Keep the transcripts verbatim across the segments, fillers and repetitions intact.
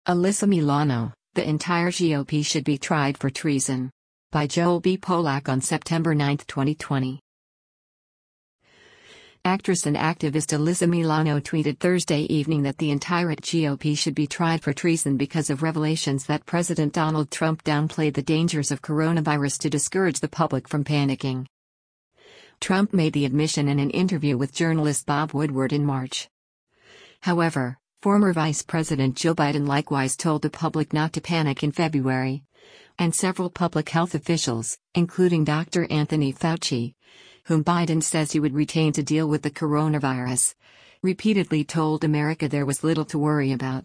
Alyssa Milano, the entire G O P should be tried for treason. By Joel B. Polak on September ninth, twenty twenty. Actress and activist Alyssa Milano tweeted Thursday evening that the entire G O P should be tried for treason because of revelations that President Donald Trump downplayed the dangers of coronavirus to discourage the public from panicking. Trump made the admission in an interview with journalist Bob Woodward in March. However, former Vice President Joe Biden likewise told the public not to panic in February. And several public health officials, including Doctor Anthony Fauci, whom Biden says he would retain to deal with the coronavirus, repeatedly told America there was little to worry about.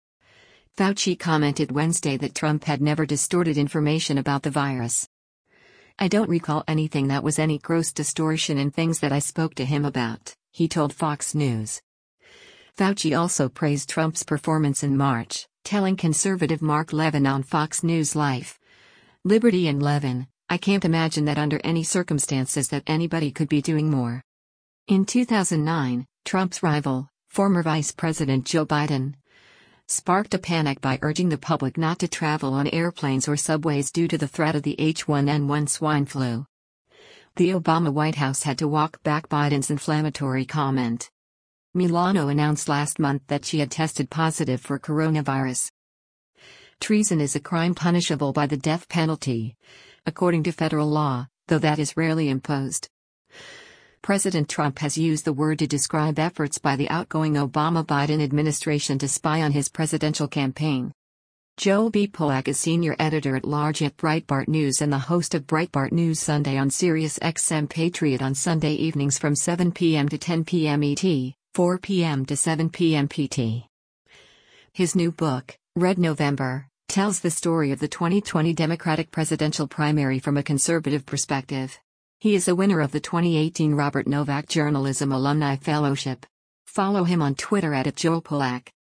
Fauci commented Wednesday that Trump had never distorted information about the virus. "I don't recall anything that was any gross distortion in things that I spoke to him about," he told Fox News. Fauci also praised Trump's performance in March, telling conservative Mark Levin on Fox News Live, "Liberty and Levin, I can't imagine that under any circumstances that anybody could be doing more." In two thousand nine, Trump's rival, former Vice President Joe Biden, sparked a panic by urging the public not to travel on airplanes or subways due to the threat of the H one N one swine flu. The Obama White House had to walk back Biden's inflammatory comment. Milano announced last month that she had tested positive for coronavirus. Treason is a crime punishable by the death penalty, according to federal law, though that is rarely imposed. President Trump has used the word to describe efforts by the outgoing Obama-Biden administration to spy on his presidential campaign. Joel B. Polak is senior editor-at-large at Breitbart News and the host of Breitbart News Sunday on Sirius X M Patriot on Sunday evenings from seven p m to ten p m E T, four p m to seven p m P T. His new book, Red November, tells the story of the twenty twenty Democratic presidential primary from a conservative perspective. He is a winner of the twenty eighteen Robert Novak Journalism Alumni Fellowship. Follow him on Twitter at Joel Polak.